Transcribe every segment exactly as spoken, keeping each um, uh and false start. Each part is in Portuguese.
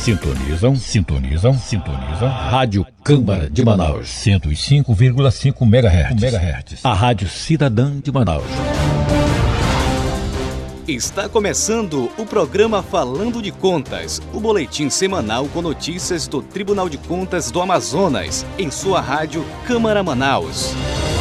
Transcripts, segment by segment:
Sintonizam, sintonizam, sintonizam. Rádio Câmara de Manaus, cento e cinco vírgula cinco megahertz. A Rádio Cidadã de Manaus. Está começando o programa Falando de Contas, o boletim semanal com notícias do Tribunal de Contas do Amazonas, em sua rádio Câmara Manaus.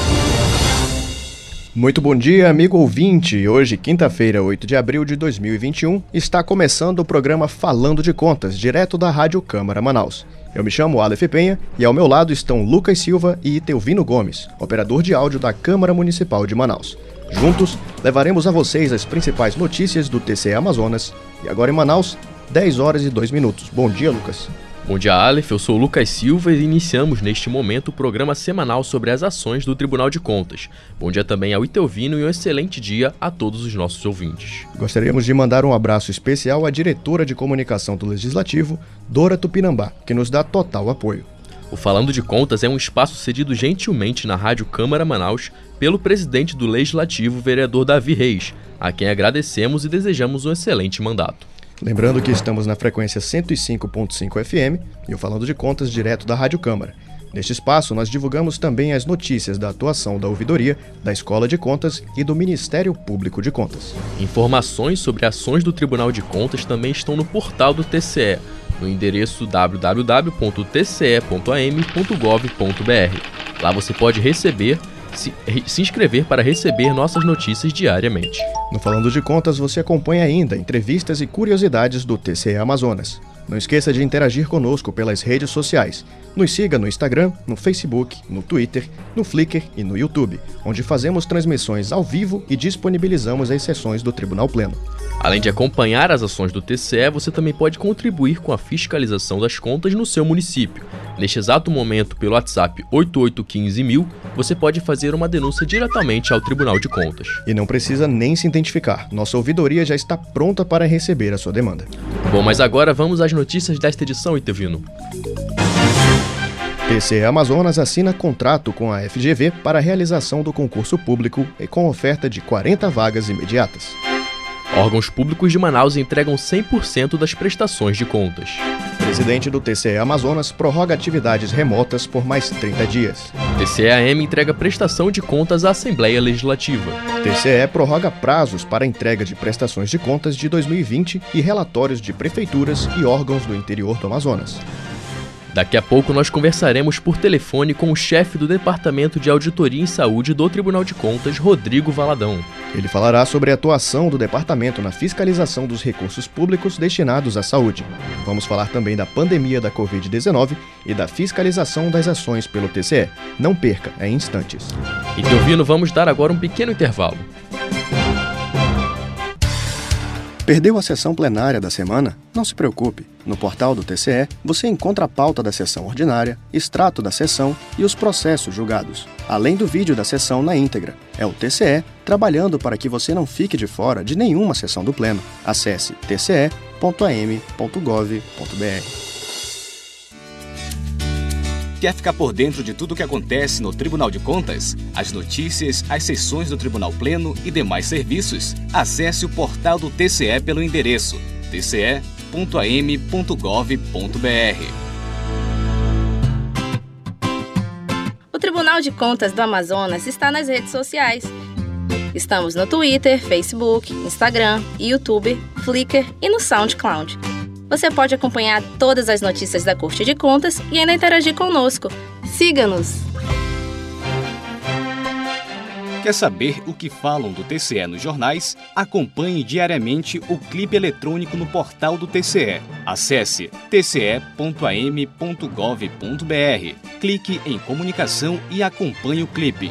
Muito bom dia, amigo ouvinte. Hoje, quinta-feira, oito de abril de dois mil e vinte e um, está começando o programa Falando de Contas, direto da Rádio Câmara Manaus. Eu me chamo Aleph Penha e ao meu lado estão Lucas Silva e Itelvino Gomes, operador de áudio da Câmara Municipal de Manaus. Juntos, levaremos a vocês as principais notícias do T C E Amazonas. E agora em Manaus, dez horas e dois minutos. Bom dia, Lucas. Bom dia, Aleph. Eu sou o Lucas Silva e iniciamos neste momento o programa semanal sobre as ações do Tribunal de Contas. Bom dia também ao Itelvino e um excelente dia a todos os nossos ouvintes. Gostaríamos de mandar um abraço especial à diretora de comunicação do Legislativo, Dora Tupinambá, que nos dá total apoio. O Falando de Contas é um espaço cedido gentilmente na Rádio Câmara Manaus pelo presidente do Legislativo, vereador Davi Reis, a quem agradecemos e desejamos um excelente mandato. Lembrando que estamos na frequência cento e cinco ponto cinco F M e o Falando de Contas direto da Rádio Câmara. Neste espaço, nós divulgamos também as notícias da atuação da Ouvidoria, da Escola de Contas e do Ministério Público de Contas. Informações sobre ações do Tribunal de Contas também estão no portal do T C E, no endereço w w w ponto t c e ponto a m ponto gov ponto b r. Lá você pode receber, se, se inscrever para receber nossas notícias diariamente. No Falando de Contas, você acompanha ainda entrevistas e curiosidades do T C E Amazonas. Não esqueça de interagir conosco pelas redes sociais. Nos siga no Instagram, no Facebook, no Twitter, no Flickr e no YouTube, onde fazemos transmissões ao vivo e disponibilizamos as sessões do Tribunal Pleno. Além de acompanhar as ações do T C E, você também pode contribuir com a fiscalização das contas no seu município. Neste exato momento, pelo WhatsApp oito oito um cinco mil, você pode fazer uma denúncia diretamente ao Tribunal de Contas. E não precisa nem se identificar. Nossa ouvidoria já está pronta para receber a sua demanda. Bom, mas agora vamos às notícias desta edição, Itelvino. T C E Amazonas assina contrato com a F G V para a realização do concurso público e com oferta de quarenta vagas imediatas. Órgãos públicos de Manaus entregam cem por cento das prestações de contas. Presidente do T C E Amazonas prorroga atividades remotas por mais trinta dias. T C E A M entrega prestação de contas à Assembleia Legislativa. T C E prorroga prazos para a entrega de prestações de contas de dois mil e vinte e relatórios de prefeituras e órgãos do interior do Amazonas. Daqui a pouco nós conversaremos por telefone com o chefe do Departamento de Auditoria em Saúde do Tribunal de Contas, Rodrigo Valadão. Ele falará sobre a atuação do departamento na fiscalização dos recursos públicos destinados à saúde. Vamos falar também da pandemia da covid dezenove e da fiscalização das ações pelo T C E. Não perca, é em instantes. Itelvino, vamos dar agora um pequeno intervalo. Perdeu a sessão plenária da semana? Não se preocupe. No portal do T C E, você encontra a pauta da sessão ordinária, extrato da sessão e os processos julgados, além do vídeo da sessão na íntegra. É o T C E trabalhando para que você não fique de fora de nenhuma sessão do Pleno. Acesse t c e ponto a m ponto gov ponto b r. Quer ficar por dentro de tudo o que acontece no Tribunal de Contas? As notícias, as sessões do Tribunal Pleno e demais serviços? Acesse o portal do T C E pelo endereço t c e ponto a m ponto gov ponto b r. O Tribunal de Contas do Amazonas está nas redes sociais. Estamos no Twitter, Facebook, Instagram, YouTube, Flickr e no SoundCloud. Você pode acompanhar todas as notícias da Corte de Contas e ainda interagir conosco. Siga-nos! Quer saber o que falam do T C E nos jornais? Acompanhe diariamente o clipe eletrônico no portal do T C E. Acesse t c e ponto a m ponto gov ponto b r. Clique em comunicação e acompanhe o clipe.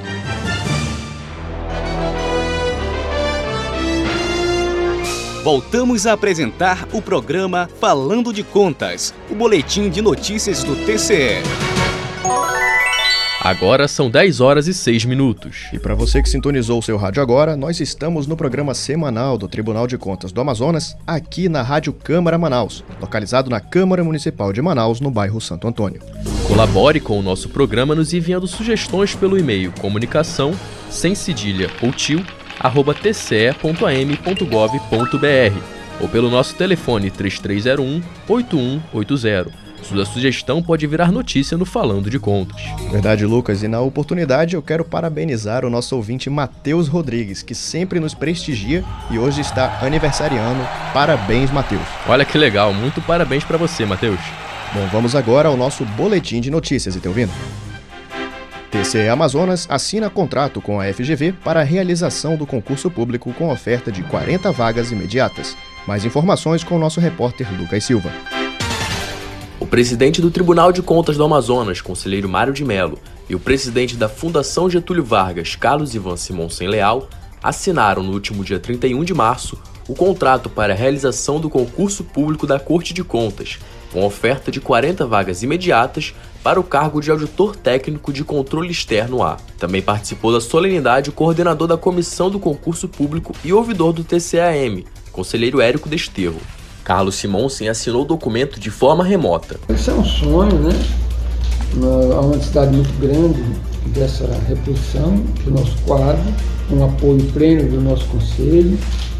Voltamos a apresentar o programa Falando de Contas, o boletim de notícias do T C E. Agora são dez horas e seis minutos. E para você que sintonizou o seu rádio agora, nós estamos no programa semanal do Tribunal de Contas do Amazonas, aqui na Rádio Câmara Manaus, localizado na Câmara Municipal de Manaus, no bairro Santo Antônio. Colabore com o nosso programa nos enviando sugestões pelo e-mail comunicação, sem cedilha ou tio, arroba t c e ponto a m ponto gov ponto b r ou pelo nosso telefone três três zero um, oito um oito zero. Sua sugestão pode virar notícia no Falando de Contas. Verdade, Lucas. E na oportunidade eu quero parabenizar o nosso ouvinte Matheus Rodrigues, que sempre nos prestigia e hoje está aniversariando. Parabéns, Matheus. Olha que legal. Muito parabéns para você, Matheus. Bom, vamos agora ao nosso boletim de notícias, tá ouvindo? T C E Amazonas assina contrato com a F G V para a realização do concurso público com oferta de quarenta vagas imediatas. Mais informações com o nosso repórter Lucas Silva. O presidente do Tribunal de Contas do Amazonas, conselheiro Mário de Mello, e o presidente da Fundação Getúlio Vargas, Carlos Ivan Simonsen Leal, assinaram no último dia trinta e um de março o contrato para a realização do concurso público da Corte de Contas, com oferta de quarenta vagas imediatas para o cargo de auditor técnico de controle externo A. Também participou da solenidade o coordenador da Comissão do Concurso Público e ouvidor do T C E A M, conselheiro Érico Desterro. Carlos Simonsen assinou o documento de forma remota. Esse é um sonho, né? Há uma necessidade muito grande dessa reposição do nosso quadro, com um apoio pleno do nosso conselho.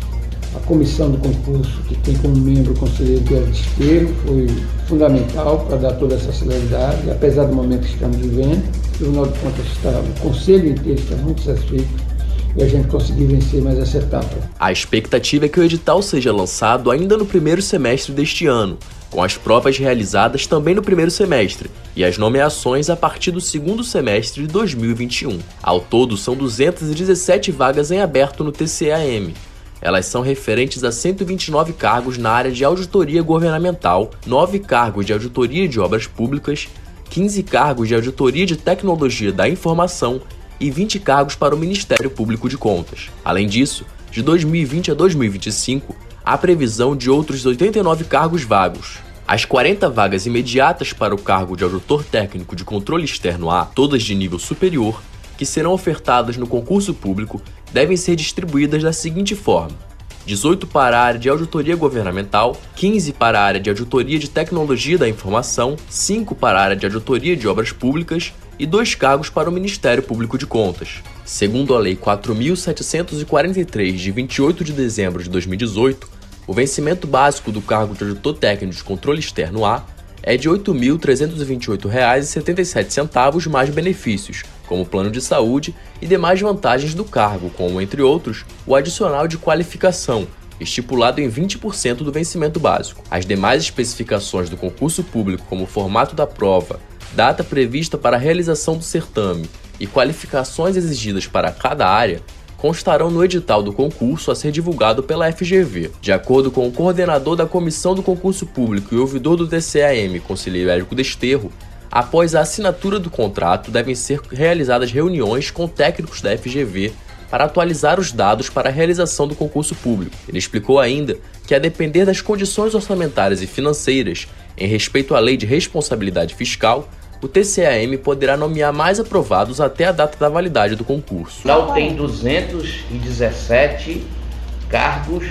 A comissão do concurso, que tem como membro o conselheiro Érico Desterro, foi fundamental para dar toda essa celeridade, apesar do momento que estamos vivendo. O Tribunal de Contas está, o conselho inteiro está muito satisfeito e a gente conseguiu vencer mais essa etapa. A expectativa é que o edital seja lançado ainda no primeiro semestre deste ano, com as provas realizadas também no primeiro semestre e as nomeações a partir do segundo semestre de dois mil e vinte e um. Ao todo, são duzentas e dezessete vagas em aberto no T C E A M. Elas são referentes a cento e vinte e nove cargos na área de auditoria governamental, nove cargos de auditoria de obras públicas, quinze cargos de auditoria de tecnologia da informação e vinte cargos para o Ministério Público de Contas. Além disso, de dois mil e vinte a dois mil e vinte e cinco, há previsão de outros oitenta e nove cargos vagos. As quarenta vagas imediatas para o cargo de auditor técnico de controle externo A, todas de nível superior, que serão ofertadas no concurso público, devem ser distribuídas da seguinte forma: dezoito para a área de auditoria governamental, quinze para a área de auditoria de tecnologia da informação, cinco para a área de auditoria de obras públicas e dois cargos para o Ministério Público de Contas. Segundo a Lei quatro mil setecentos e quarenta e três, de vinte e oito de dezembro de dois mil e dezoito, o vencimento básico do cargo de auditor técnico de controle externo A é de oito mil trezentos e vinte e oito reais e setenta e sete centavos mais benefícios, como plano de saúde e demais vantagens do cargo, como, entre outros, o adicional de qualificação, estipulado em vinte por cento do vencimento básico. As demais especificações do concurso público, como o formato da prova, data prevista para a realização do certame e qualificações exigidas para cada área, constarão no edital do concurso a ser divulgado pela F G V. De acordo com o coordenador da Comissão do Concurso Público e ouvidor do T C E A M, conselheiro Érico Desterro, após a assinatura do contrato, devem ser realizadas reuniões com técnicos da F G V para atualizar os dados para a realização do concurso público. Ele explicou ainda que, a depender das condições orçamentárias e financeiras, em respeito à Lei de Responsabilidade Fiscal, o T C E A M poderá nomear mais aprovados até a data da validade do concurso. Não tem duzentos e dezessete cargos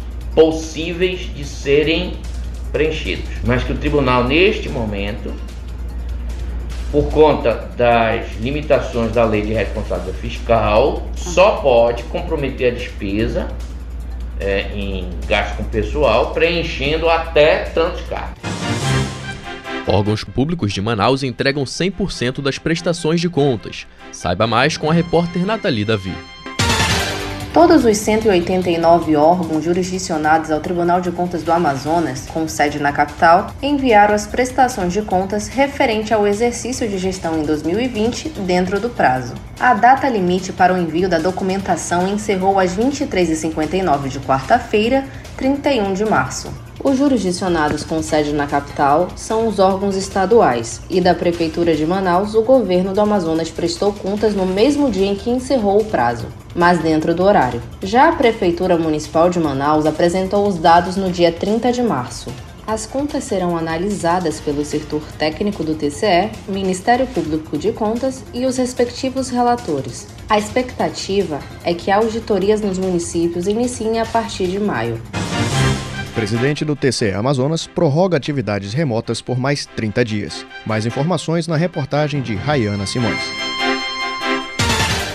possíveis de serem preenchidos, mas que o tribunal, neste momento, por conta das limitações da Lei de Responsabilidade Fiscal, só pode comprometer a despesa é, em gasto com pessoal, preenchendo até tantos cargos. Órgãos públicos de Manaus entregam cem por cento das prestações de contas. Saiba mais com a repórter Nathalie Davi. Todos os cento e oitenta e nove órgãos jurisdicionados ao Tribunal de Contas do Amazonas, com sede na capital, enviaram as prestações de contas referente ao exercício de gestão em dois mil e vinte dentro do prazo. A data limite para o envio da documentação encerrou às vinte e três e cinquenta e nove de quarta-feira, trinta e um de março. Os jurisdicionados com sede na capital são os órgãos estaduais e da Prefeitura de Manaus, o governo do Amazonas prestou contas no mesmo dia em que encerrou o prazo, mas dentro do horário. Já a Prefeitura Municipal de Manaus apresentou os dados no dia trinta de março. As contas serão analisadas pelo setor técnico do T C E, Ministério Público de Contas e os respectivos relatores. A expectativa é que auditorias nos municípios iniciem a partir de maio. O presidente do T C E Amazonas prorroga atividades remotas por mais trinta dias. Mais informações na reportagem de Rayana Simões.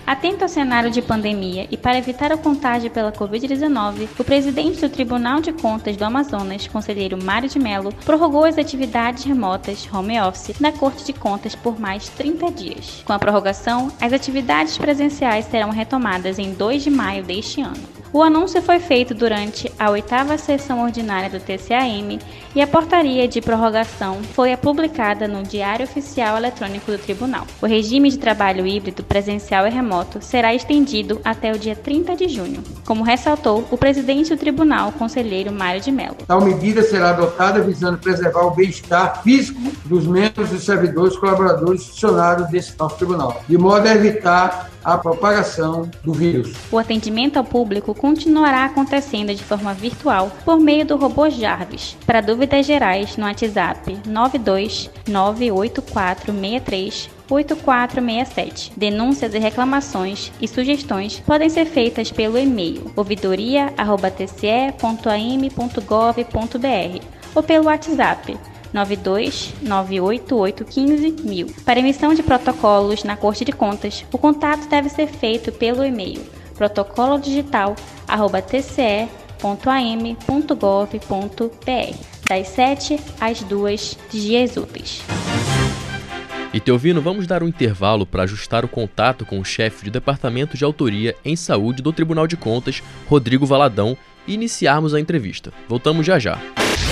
Atento ao cenário de pandemia e para evitar o contágio pela covid dezenove, o presidente do Tribunal de Contas do Amazonas, conselheiro Mário de Mello, prorrogou as atividades remotas, home office, da Corte de Contas por mais trinta dias. Com a prorrogação, as atividades presenciais serão retomadas em dois de maio deste ano. O anúncio foi feito durante a oitava sessão ordinária do T C A M e a portaria de prorrogação foi publicada no Diário Oficial Eletrônico do Tribunal. O regime de trabalho híbrido presencial e remoto será estendido até o dia trinta de junho, como ressaltou o presidente do Tribunal, conselheiro Mário de Mello. Tal medida será adotada visando preservar o bem-estar físico dos membros, dos servidores, colaboradores e funcionários desse nosso tribunal, de modo a evitar a propagação do vírus. O atendimento ao público continuará acontecendo de forma virtual por meio do robô Jarvis. Para dúvidas gerais, no WhatsApp nove dois nove oito quatro seis três oito quatro seis sete. Denúncias e reclamações e sugestões podem ser feitas pelo e-mail ouvidoria arroba t c e ponto a m ponto gov ponto b r ou pelo WhatsApp nove dois nove oito oito um cinco mil. Para emissão de protocolos na Corte de Contas, o contato deve ser feito pelo e-mail protocolodigital arroba t c e ponto a m ponto gov ponto b r, das sete às duas dias úteis. E Teovino, vamos dar um intervalo para ajustar o contato com o chefe de Departamento de Autoria em Saúde do Tribunal de Contas, Rodrigo Valadão, e iniciarmos a entrevista. Voltamos já já.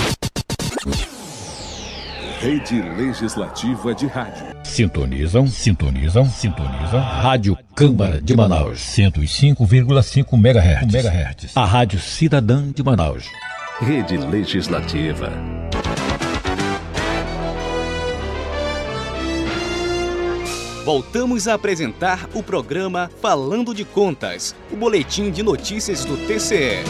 Rede Legislativa de Rádio. Sintonizam, sintonizam, sintonizam. Rádio Câmara de Manaus. cento e cinco vírgula cinco megahertz. A Rádio Cidadã de Manaus. Rede Legislativa. Voltamos a apresentar o programa Falando de Contas, o boletim de notícias do T C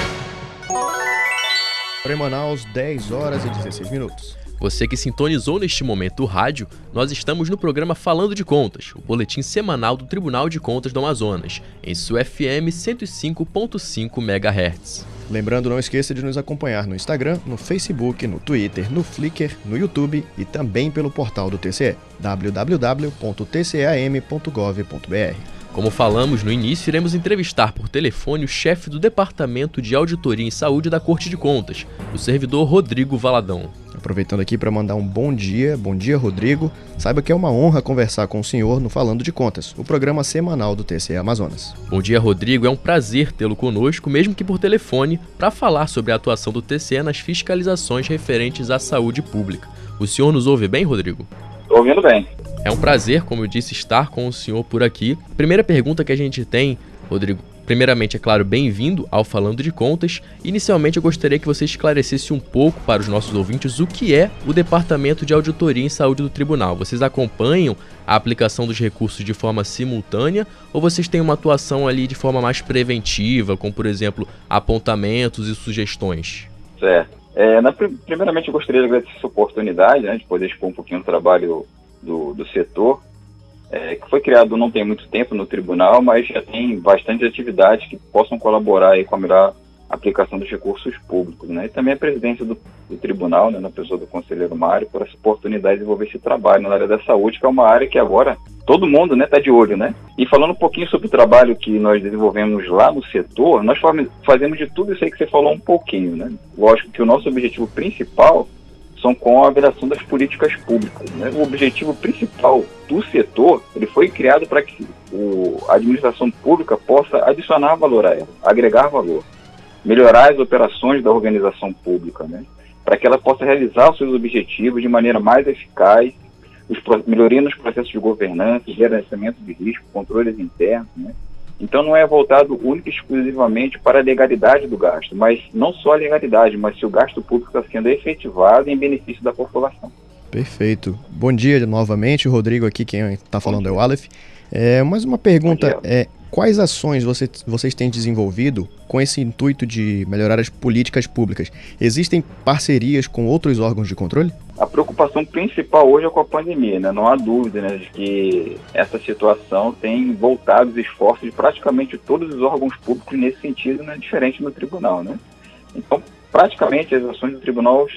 E. Em Manaus, dez horas e dezesseis minutos. Você que sintonizou neste momento o rádio, nós estamos no programa Falando de Contas, o boletim semanal do Tribunal de Contas do Amazonas, em sua F M cento e cinco ponto cinco megahertz. Lembrando, não esqueça de nos acompanhar no Instagram, no Facebook, no Twitter, no Flickr, no YouTube e também pelo portal do T C E, w w w ponto t c a m ponto gov ponto b r. Como falamos no início, iremos entrevistar por telefone o chefe do Departamento de Auditoria em Saúde da Corte de Contas, o servidor Rodrigo Valadão. Aproveitando aqui para mandar um bom dia, bom dia Rodrigo, saiba que é uma honra conversar com o senhor no Falando de Contas, o programa semanal do T C E Amazonas. Bom dia Rodrigo, é um prazer tê-lo conosco, mesmo que por telefone, para falar sobre a atuação do T C E nas fiscalizações referentes à saúde pública. O senhor nos ouve bem, Rodrigo? Estou ouvindo bem. É um prazer, como eu disse, estar com o senhor por aqui. Primeira pergunta que a gente tem, Rodrigo, primeiramente, é claro, bem-vindo ao Falando de Contas. Inicialmente, eu gostaria que você esclarecesse um pouco para os nossos ouvintes o que é o Departamento de Auditoria em Saúde do Tribunal. Vocês acompanham a aplicação dos recursos de forma simultânea ou vocês têm uma atuação ali de forma mais preventiva, como, por exemplo, apontamentos e sugestões? Certo. É, na, primeiramente, eu gostaria de agradecer essa oportunidade, né, de poder expor um pouquinho do trabalho do, do setor, é, que foi criado não tem muito tempo no tribunal, mas já tem bastante atividades que possam colaborar aí com a melhor aplicação dos recursos públicos, né? E também a presidência do, do tribunal, né, na pessoa do conselheiro Mário, por essa oportunidade de desenvolver esse trabalho na área da saúde, que é uma área que agora todo mundo, né, está de olho, né? E falando um pouquinho sobre o trabalho que nós desenvolvemos lá no setor, nós fazemos de tudo isso aí que você falou um pouquinho, né? Lógico que o nosso objetivo principal são com a avaliação das políticas públicas, né? O objetivo principal do setor, ele foi criado para que o, a administração pública possa adicionar valor a ela, agregar valor, melhorar as operações da organização pública, né? Para que ela possa realizar os seus objetivos de maneira mais eficaz, os, melhoria nos processos de governança, gerenciamento de risco, controles internos, né? Então não é voltado única e exclusivamente para a legalidade do gasto, mas não só a legalidade, mas se o gasto público está sendo efetivado em benefício da população. Perfeito. Bom dia novamente, Rodrigo aqui, quem está falando é o Aleph. É, mais uma pergunta, é, quais ações você, vocês têm desenvolvido com esse intuito de melhorar as políticas públicas? Existem parcerias com outros órgãos de controle? A preocupação principal hoje é com a pandemia, né? Não há dúvida, né, de que essa situação tem voltado os esforços de praticamente todos os órgãos públicos nesse sentido, não é diferente no tribunal, né? Então, praticamente as ações do tribunal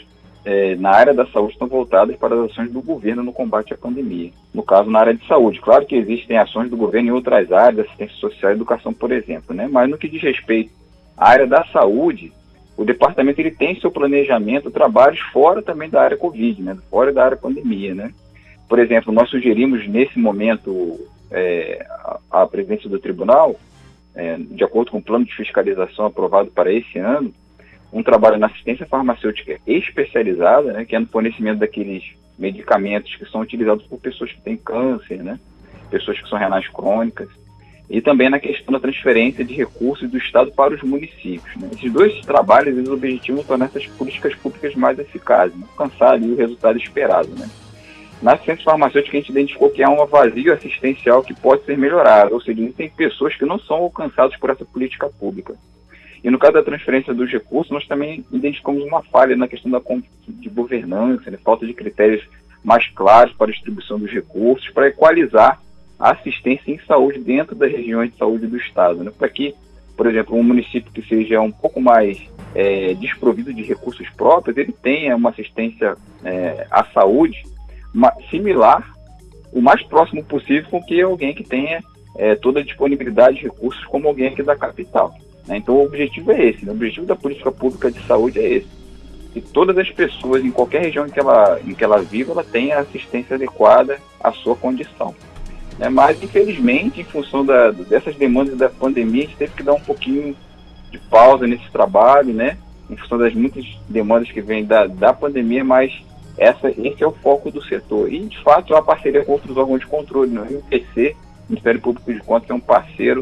é, na área da saúde estão voltadas para as ações do governo no combate à pandemia. No caso, na área de saúde. Claro que existem ações do governo em outras áreas, assistência social e educação, por exemplo, né? Mas no que diz respeito à área da saúde, o departamento ele tem seu planejamento, trabalhos fora também da área Covid, né? Fora da área pandemia, né? Por exemplo, nós sugerimos nesse momento é, a, a presidência do tribunal, é, de acordo com o plano de fiscalização aprovado para esse ano, um trabalho na assistência farmacêutica especializada, né, que é no fornecimento daqueles medicamentos que são utilizados por pessoas que têm câncer, né, pessoas que são renais crônicas, e também na questão da transferência de recursos do Estado para os municípios. Né. Esses dois trabalhos, eles objetivam tornar essas políticas públicas mais eficazes, né, alcançar ali o resultado esperado. Né. Na assistência farmacêutica, a gente identificou que há um vazio assistencial que pode ser melhorado, ou seja, tem pessoas que não são alcançadas por essa política pública. E no caso da transferência dos recursos, nós também identificamos uma falha na questão da de governança, né, falta de critérios mais claros para a distribuição dos recursos, para equalizar a assistência em saúde dentro das regiões de saúde do Estado. Né, para que, por exemplo, um município que seja um pouco mais é, desprovido de recursos próprios, ele tenha uma assistência é, à saúde uma, similar, o mais próximo possível com que alguém que tenha é, toda a disponibilidade de recursos como alguém aqui da capital. Então o objetivo é esse, né? O objetivo da política pública de saúde é esse. Que todas as pessoas, em qualquer região em que ela, em que ela vive, ela tenha assistência adequada à sua condição. Né? Mas, infelizmente, em função da, dessas demandas da pandemia, a gente teve que dar um pouquinho de pausa nesse trabalho, né? Em função das muitas demandas que vêm da, da pandemia, mas essa, esse é o foco do setor. E, de fato, é uma parceria com outros órgãos de controle, né? O M P C, Ministério Público de Contas, é um parceiro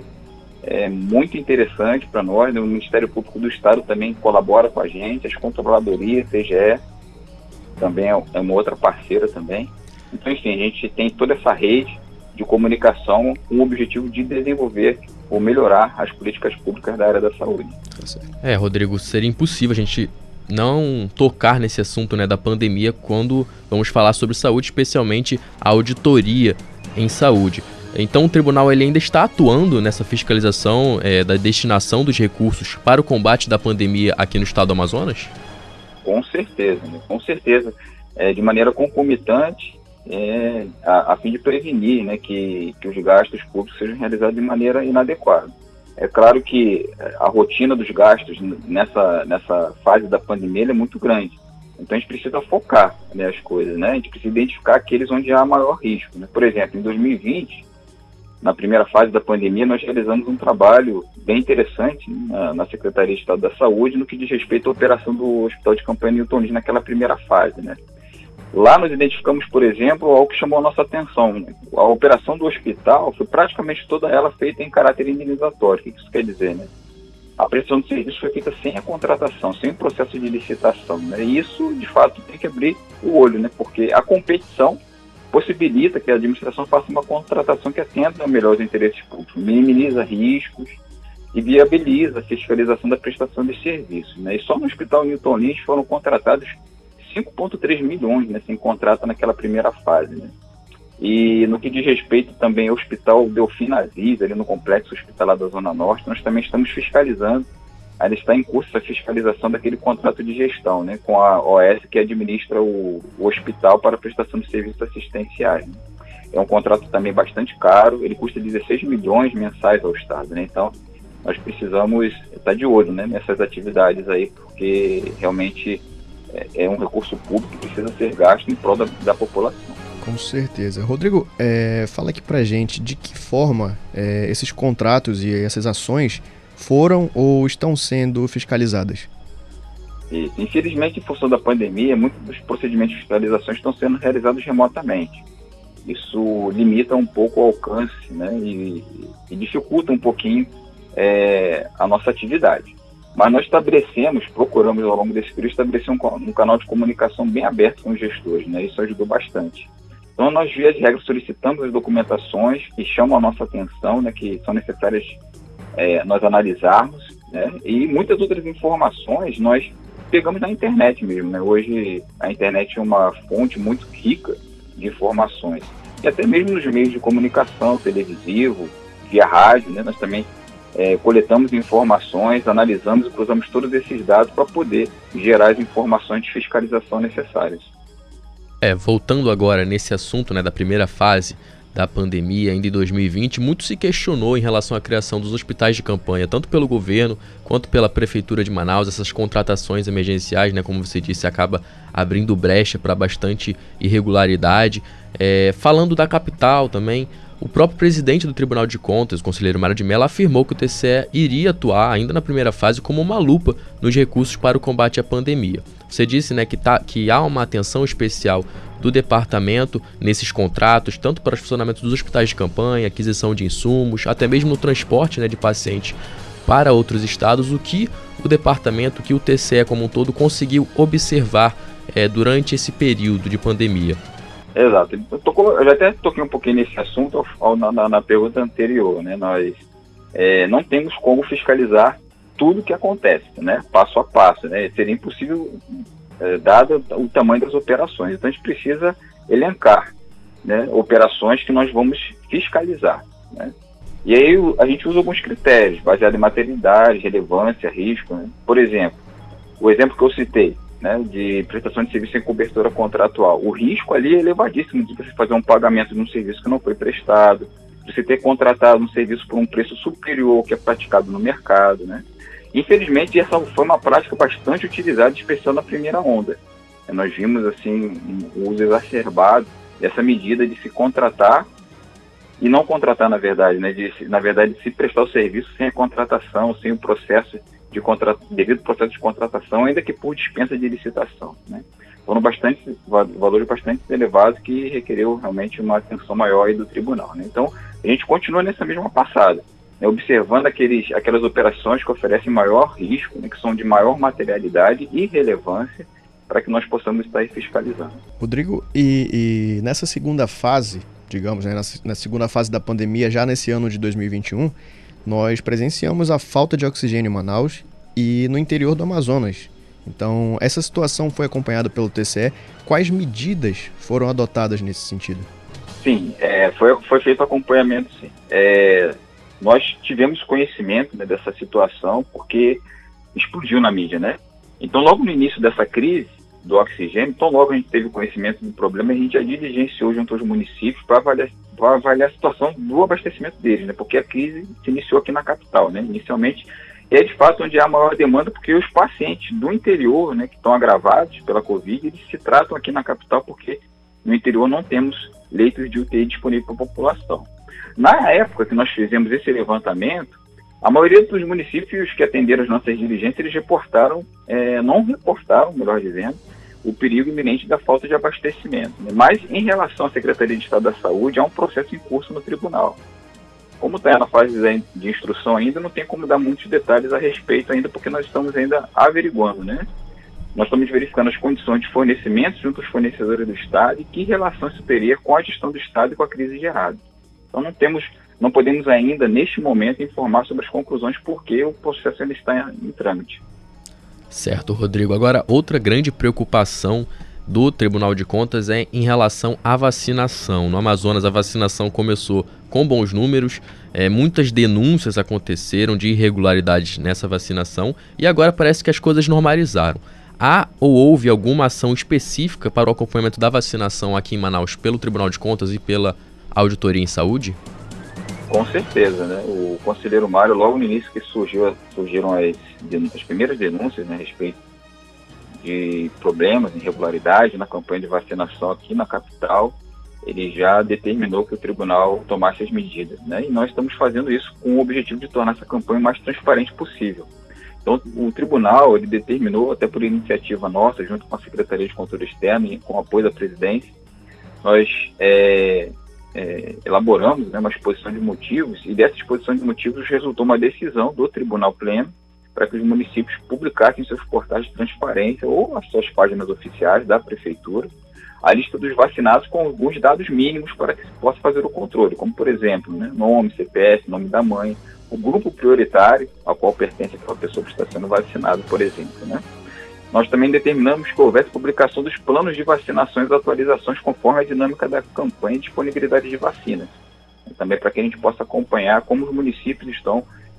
É muito interessante para nós, né? O Ministério Público do Estado também colabora com a gente, as controladorias, C G E, também é uma outra parceira também. Então, enfim, a gente tem toda essa rede de comunicação com o objetivo de desenvolver ou melhorar as políticas públicas da área da saúde. É, Rodrigo, seria impossível a gente não tocar nesse assunto, né, da pandemia quando vamos falar sobre saúde, especialmente a auditoria em saúde. Então o tribunal ele ainda está atuando nessa fiscalização é, da destinação dos recursos para o combate da pandemia aqui no estado do Amazonas? Com certeza, né? Com certeza. É, de maneira concomitante, é, a, a fim de prevenir, né, que, que os gastos públicos sejam realizados de maneira inadequada. É claro que a rotina dos gastos nessa, nessa fase da pandemia é muito grande. Então a gente precisa focar, né, as coisas, né? A gente precisa identificar aqueles onde há maior risco. Né? Por exemplo, em dois mil e vinte, na primeira fase da pandemia, nós realizamos um trabalho bem interessante na, na Secretaria de Estado da Saúde no que diz respeito à operação do Hospital de Campanha Newton Lins naquela primeira fase, né? Lá nós identificamos, por exemplo, algo que chamou a nossa atenção. Né? A operação do hospital foi praticamente toda ela feita em caráter indenizatório. O que isso quer dizer, né? A prestação de serviço foi feita sem a contratação, sem o processo de licitação, né? E isso, de fato, tem que abrir o olho, né? Porque a competição possibilita que a administração faça uma contratação que atenda melhor os interesses públicos, minimiza riscos e viabiliza a fiscalização da prestação de serviços. Né? E só no Hospital Newton Lins foram contratados cinco vírgula três milhões, né, sem contrato naquela primeira fase. Né? E no que diz respeito também ao Hospital Delfim Aziz, ali no Complexo Hospitalar da Zona Norte, nós também estamos fiscalizando, ainda está em curso a fiscalização daquele contrato de gestão, né, com a O S que administra o, o hospital para a prestação de serviços assistenciais. Né. É um contrato também bastante caro, ele custa dezesseis milhões mensais ao Estado, né, então nós precisamos estar de olho, né, nessas atividades aí, porque realmente é, é um recurso público que precisa ser gasto em prol da, da população. Com certeza. Rodrigo, é, fala aqui pra gente de que forma é, esses contratos e essas ações foram ou estão sendo fiscalizadas? E, infelizmente, em função da pandemia, muitos dos procedimentos de fiscalização estão sendo realizados remotamente. Isso limita um pouco o alcance, né, e, e dificulta um pouquinho é, a nossa atividade. Mas nós estabelecemos, procuramos ao longo desse período estabelecer um, um canal de comunicação bem aberto com os gestores, né, isso ajudou bastante. Então, nós, via de regra, solicitamos as documentações que chamam a nossa atenção, né, que são necessárias É, nós analisarmos, né? E muitas outras informações nós pegamos na internet mesmo, né? Hoje a internet é uma fonte muito rica de informações, e até mesmo nos meios de comunicação, televisivo, via rádio, né? Nós também é, coletamos informações, analisamos e cruzamos todos esses dados para poder gerar as informações de fiscalização necessárias. É, voltando agora nesse assunto, né, da primeira fase da pandemia, ainda em dois mil e vinte, muito se questionou em relação à criação dos hospitais de campanha, tanto pelo governo quanto pela Prefeitura de Manaus. Essas contratações emergenciais, né, como você disse, acaba abrindo brecha para bastante irregularidade. É, falando da capital também, o próprio presidente do Tribunal de Contas, o conselheiro Mário de Mello, afirmou que o T C E iria atuar ainda na primeira fase como uma lupa nos recursos para o combate à pandemia. Você disse, né, que, tá, que há uma atenção especial do departamento nesses contratos, tanto para o funcionamento dos hospitais de campanha, aquisição de insumos, até mesmo no transporte, né, de pacientes para outros estados, o que o departamento, que o T C E como um todo conseguiu observar é, durante esse período de pandemia. Exato. Eu, tocou, eu já até toquei um pouquinho nesse assunto na, na, na pergunta anterior, né? Nós é, não temos como fiscalizar tudo que acontece, né? Passo a passo, né? Seria impossível, é, dado o tamanho das operações. Então a gente precisa elencar, né, operações que nós vamos fiscalizar, né? E aí a gente usa alguns critérios, baseados em materialidade, relevância, risco, né? Por exemplo, o exemplo que eu citei, né, de prestação de serviço em cobertura contratual. O risco ali é elevadíssimo de você fazer um pagamento de um serviço que não foi prestado, de você ter contratado um serviço por um preço superior ao que é praticado no mercado, né? Infelizmente, essa foi uma prática bastante utilizada, especialmente na primeira onda. Nós vimos assim o uso exacerbado dessa medida de se contratar e não contratar, na verdade, né, de, na verdade, de se prestar o serviço sem a contratação, sem o processo de contra... devido ao processo de contratação, ainda que por dispensa de licitação, né? Foram bastante, valores bastante elevados que requereu realmente uma atenção maior aí do tribunal, né? Então, a gente continua nessa mesma passada, né, observando aqueles, aquelas operações que oferecem maior risco, né, que são de maior materialidade e relevância, para que nós possamos estar fiscalizando. Rodrigo, e, e nessa segunda fase, digamos, né, na, na segunda fase da pandemia, já nesse ano de dois mil e vinte e um, nós presenciamos a falta de oxigênio em Manaus e no interior do Amazonas. Então, essa situação foi acompanhada pelo T C E. Quais medidas foram adotadas nesse sentido? Sim, é, foi, foi feito acompanhamento, sim. É, nós tivemos conhecimento, né, dessa situação porque explodiu na mídia, né? Então, logo no início dessa crise do oxigênio, então logo a gente teve conhecimento do problema, a gente já diligenciou junto aos municípios para avaliar, para avaliar a situação do abastecimento deles, né? Porque a crise se iniciou aqui na capital, né? Inicialmente, é de fato onde há a maior demanda, porque os pacientes do interior, né, que estão agravados pela Covid, eles se tratam aqui na capital, porque no interior não temos leitos de U T I disponíveis para a população. Na época que nós fizemos esse levantamento, a maioria dos municípios que atenderam as nossas diligências, eles reportaram, é, não reportaram, melhor dizendo, o perigo iminente da falta de abastecimento, né? Mas, em relação à Secretaria de Estado da Saúde, há um processo em curso no tribunal. Como está na fase de instrução ainda, não tem como dar muitos detalhes a respeito ainda, porque nós estamos ainda averiguando, né? Nós estamos verificando as condições de fornecimento junto aos fornecedores do Estado e que relação isso teria com a gestão do Estado e com a crise gerada. Então, não temos... Não podemos ainda, neste momento, informar sobre as conclusões, porque o processo ainda está em, em trâmite. Certo, Rodrigo. Agora, outra grande preocupação do Tribunal de Contas é em relação à vacinação. No Amazonas, a vacinação começou com bons números, é, muitas denúncias aconteceram de irregularidades nessa vacinação e agora parece que as coisas normalizaram. Há ou houve alguma ação específica para o acompanhamento da vacinação aqui em Manaus pelo Tribunal de Contas e pela Auditoria em Saúde? Com certeza, né? O conselheiro Mário, logo no início que surgiu, surgiram as, as primeiras denúncias, né, a respeito de problemas, irregularidades na campanha de vacinação aqui na capital, ele já determinou que o tribunal tomasse as medidas, né? E nós estamos fazendo isso com o objetivo de tornar essa campanha o mais transparente possível. Então, o tribunal, ele determinou, até por iniciativa nossa, junto com a Secretaria de Controle Externo e com o apoio da presidência, nós é, é, elaboramos, né, uma exposição de motivos, e dessa exposição de motivos resultou uma decisão do Tribunal Pleno para que os municípios publicassem seus portais de transparência ou as suas páginas oficiais da Prefeitura a lista dos vacinados com alguns dados mínimos para que se possa fazer o controle, como, por exemplo, né, nome, C P F, nome da mãe, o grupo prioritário ao qual pertence aquela pessoa que está sendo vacinada, por exemplo, né? Nós também determinamos que houvesse publicação dos planos de vacinações e atualizações conforme a dinâmica da campanha e disponibilidade de vacinas. E também para que a gente possa acompanhar como os municípios estão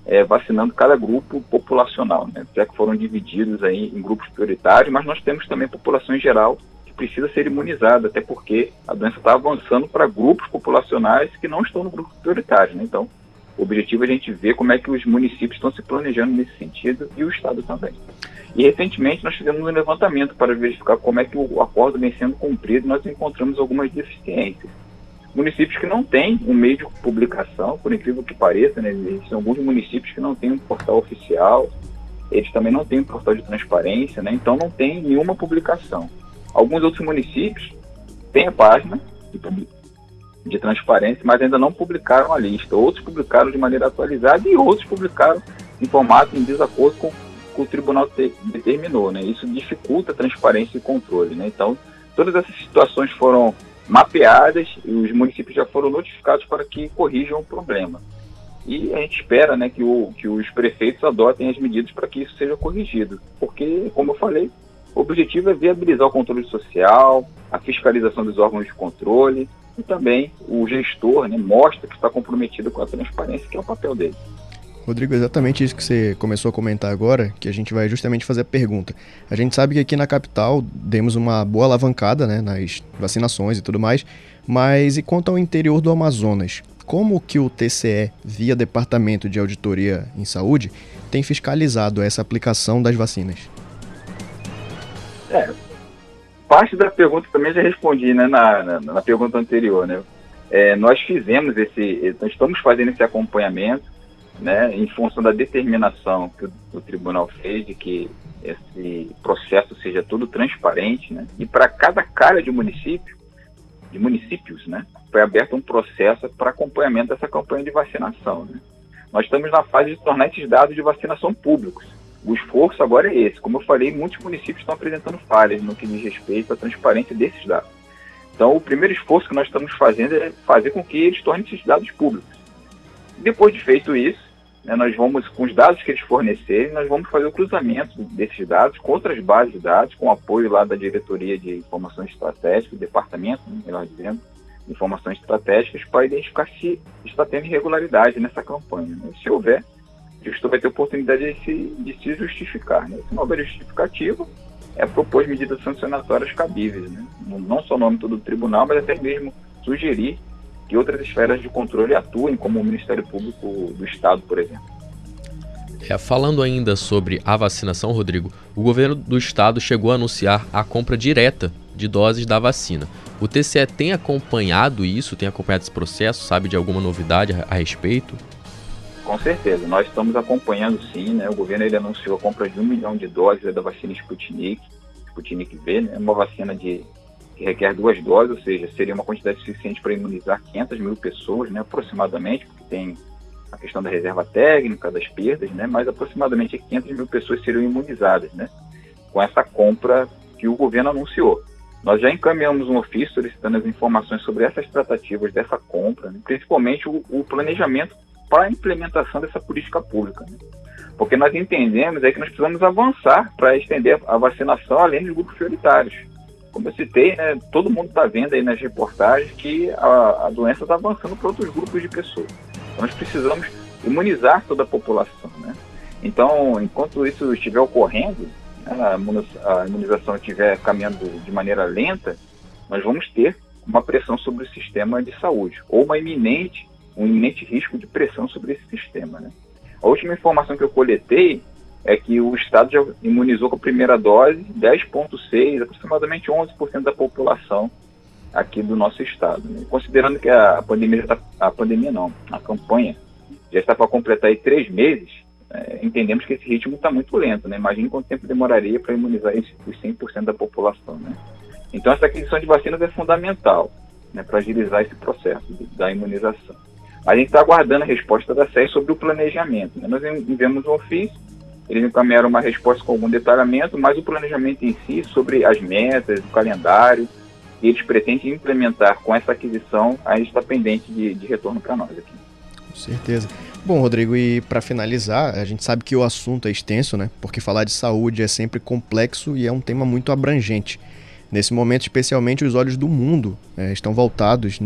é, vacinando cada grupo populacional, né? Já que foram divididos aí em grupos prioritários, mas nós temos também população em geral que precisa ser imunizada, até porque a doença está avançando para grupos populacionais que não estão no grupo prioritário, né? Então, o objetivo é a gente ver como é que os municípios estão se planejando nesse sentido e o Estado também. E recentemente nós fizemos um levantamento para verificar como é que o acordo vem sendo cumprido e nós encontramos algumas deficiências. Municípios que não têm um meio de publicação, por incrível que pareça, né? Existem alguns municípios que não têm um portal oficial, eles também não têm um portal de transparência, né? Então não tem nenhuma publicação. Alguns outros municípios têm a página de, de transparência, mas ainda não publicaram a lista. Outros publicaram de maneira atualizada e outros publicaram em formato em desacordo com o que o tribunal te, determinou, né? Isso dificulta a transparência e controle, né? Então, todas essas situações foram mapeadas e os municípios já foram notificados para que corrijam o problema. E a gente espera, né, que, o, que os prefeitos adotem as medidas para que isso seja corrigido, porque, como eu falei, o objetivo é viabilizar o controle social, a fiscalização dos órgãos de controle e também o gestor, né, mostra que está comprometido com a transparência, que é o papel dele. Rodrigo, exatamente isso que você começou a comentar agora, que a gente vai justamente fazer a pergunta. A gente sabe que aqui na capital demos uma boa alavancada, né, nas vacinações e tudo mais, mas e quanto ao interior do Amazonas? Como que o T C E, via Departamento de Auditoria em Saúde, tem fiscalizado essa aplicação das vacinas? É, parte da pergunta também já respondi, né, na, na, na pergunta anterior, né? É, nós fizemos esse, nós estamos fazendo esse acompanhamento, né, em função da determinação que o, o tribunal fez de que esse processo seja todo transparente, né, e para cada cara de município, de municípios, né, foi aberto um processo para acompanhamento dessa campanha de vacinação, né. Nós estamos na fase de tornar esses dados de vacinação públicos. O esforço agora é esse. Como eu falei, muitos municípios estão apresentando falhas no que diz respeito à transparência desses dados. Então, o primeiro esforço que nós estamos fazendo é fazer com que eles tornem esses dados públicos. Depois de feito isso, né, nós vamos, com os dados que eles fornecerem, nós vamos fazer o cruzamento desses dados com outras bases de dados, com o apoio lá da Diretoria de Informações Estratégicas, do Departamento, melhor dizendo, de Informações Estratégicas, para identificar se está tendo irregularidade nessa campanha, né? Se houver, o gestor vai ter oportunidade de se, de se justificar, né? Se não houver justificativa, é propor medidas sancionatórias cabíveis, né? Não só no âmbito do tribunal, mas até mesmo sugerir que outras esferas de controle atuem, como o Ministério Público do Estado, por exemplo. É, falando ainda sobre a vacinação, Rodrigo, o governo do Estado chegou a anunciar a compra direta de doses da vacina. O T C E tem acompanhado isso, tem acompanhado esse processo, sabe de alguma novidade a, a respeito? Com certeza, nós estamos acompanhando sim, né? O governo ele anunciou a compra de um milhão de doses da vacina Sputnik, Sputnik V, né? Uma vacina de que requer duas doses, ou seja, seria uma quantidade suficiente para imunizar quinhentas mil pessoas, né, aproximadamente, porque tem a questão da reserva técnica, das perdas, né, mas aproximadamente quinhentas mil pessoas seriam imunizadas, né, com essa compra que o governo anunciou. Nós já encaminhamos um ofício solicitando as informações sobre essas tratativas dessa compra, né, principalmente o, o planejamento para a implementação dessa política pública, né, porque nós entendemos é que nós precisamos avançar para estender a vacinação além dos grupos prioritários. Como eu citei, né, todo mundo está vendo aí nas reportagens que a, a doença está avançando para outros grupos de pessoas. Então, nós precisamos imunizar toda a população, né? Então, enquanto isso estiver ocorrendo, né, a imunização estiver caminhando de maneira lenta, nós vamos ter uma pressão sobre o sistema de saúde, ou uma iminente, um iminente risco de pressão sobre esse sistema, né? A última informação que eu coletei é que o Estado já imunizou com a primeira dose dez vírgula seis, aproximadamente onze por cento da população aqui do nosso Estado, né? Considerando que a pandemia, já tá, a pandemia não, a campanha já está para completar aí três meses, é, entendemos que esse ritmo está muito lento, né? Imagine quanto tempo demoraria para imunizar esse, os cem por cento da população, né? Então essa aquisição de vacinas é fundamental, né, para agilizar esse processo de, da imunização. A gente está aguardando a resposta da S E S sobre o planejamento, né? Nós enviamos um ofício, eles encaminharam uma resposta com algum detalhamento, mas o planejamento em si, sobre as metas, o calendário, que eles pretendem implementar com essa aquisição, ainda está pendente de, de retorno para nós aqui. Com certeza. Bom, Rodrigo, e para finalizar, a gente sabe que o assunto é extenso, né? Porque falar de saúde é sempre complexo e é um tema muito abrangente. Nesse momento, especialmente, os olhos do mundo é, estão voltados, né,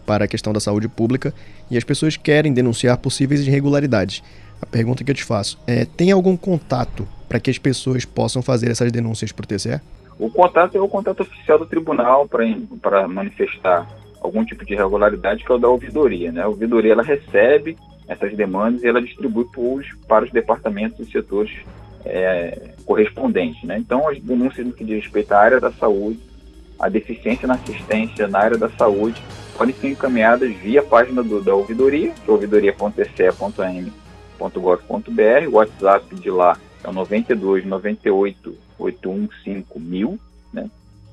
para a questão da saúde pública e as pessoas querem denunciar possíveis irregularidades. A pergunta que eu te faço é, tem algum contato para que as pessoas possam fazer essas denúncias para o T C E? O contato é o contato oficial do tribunal para manifestar algum tipo de irregularidade, que é o da ouvidoria, né? A ouvidoria ela recebe essas demandas e ela distribui pros, para os departamentos e setores é, correspondentes, né? Então, as denúncias no que diz respeito à área da saúde, a deficiência na assistência na área da saúde, podem ser encaminhadas via a página do, da ouvidoria, que é ouvidoria ponto t c e ponto a m ponto gov ponto b r. O WhatsApp de lá é o nove dois nove oito oito um cinco mil, né?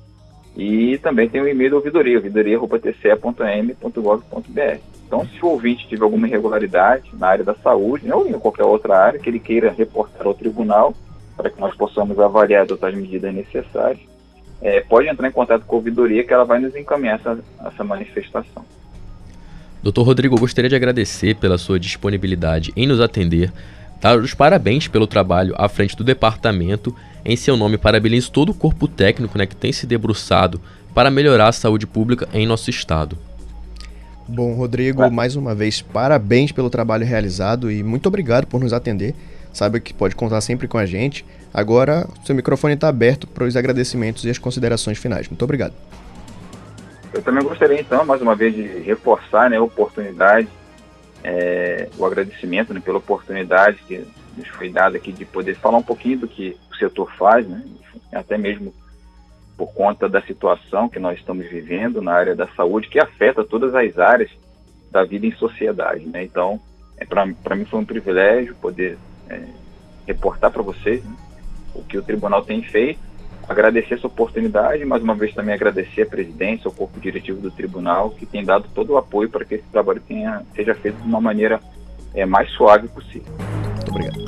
E também tem o e-mail da ouvidoria, ouvidoria arroba t c e ponto a m ponto gov ponto b r. Então, se o ouvinte tiver alguma irregularidade na área da saúde, ou em qualquer outra área, que ele queira reportar ao tribunal, para que nós possamos avaliar e adotar as medidas necessárias, é, pode entrar em contato com a ouvidoria, que ela vai nos encaminhar essa, essa manifestação. doutor Rodrigo, eu gostaria de agradecer pela sua disponibilidade em nos atender, dar os parabéns pelo trabalho à frente do departamento. Em seu nome, parabenizo todo o corpo técnico, né, que tem se debruçado para melhorar a saúde pública em nosso estado. Bom, Rodrigo, é. mais uma vez, parabéns pelo trabalho realizado e muito obrigado por nos atender. Sabe que pode contar sempre com a gente. Agora, seu microfone está aberto para os agradecimentos e as considerações finais. Muito obrigado. Eu também gostaria, então, mais uma vez, de reforçar, né, a oportunidade, é, o agradecimento, né, pela oportunidade que nos foi dada aqui de poder falar um pouquinho do que o setor faz, né, até mesmo por conta da situação que nós estamos vivendo na área da saúde, que afeta todas as áreas da vida em sociedade, né? Então, é, para mim foi um privilégio poder é, reportar para vocês, né, o que o tribunal tem feito, agradecer essa oportunidade, mais uma vez também agradecer a presidência, ao corpo diretivo do tribunal, que tem dado todo o apoio para que esse trabalho tenha, seja feito de uma maneira é, mais suave possível. Muito obrigado.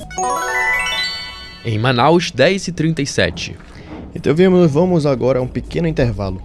Em Manaus, dez e trinta e sete. Então vamos agora a um pequeno intervalo.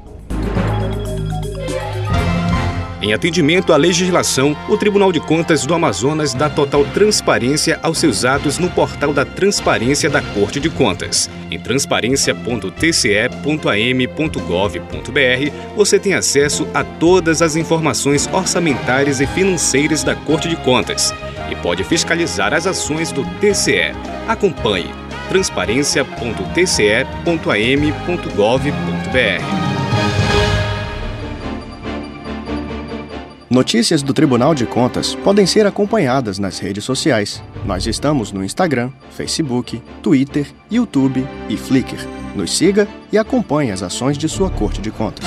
Em atendimento à legislação, o Tribunal de Contas do Amazonas dá total transparência aos seus atos no portal da Transparência da Corte de Contas. Em transparência ponto t c e ponto a m ponto gov ponto b r você tem acesso a todas as informações orçamentárias e financeiras da Corte de Contas e pode fiscalizar as ações do T C E. Acompanhe transparência ponto t c e ponto a m ponto gov ponto b r. Notícias do Tribunal de Contas podem ser acompanhadas nas redes sociais. Nós estamos no Instagram, Facebook, Twitter, YouTube e Flickr. Nos siga e acompanhe as ações de sua Corte de Contas.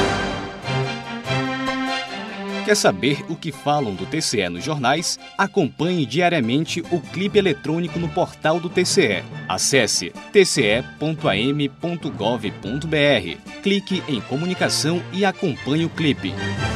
Quer saber o que falam do T C E nos jornais? Acompanhe diariamente o clipe eletrônico no portal do T C E. Acesse t c e ponto a m ponto gov ponto b r. Clique em Comunicação e acompanhe o clipe.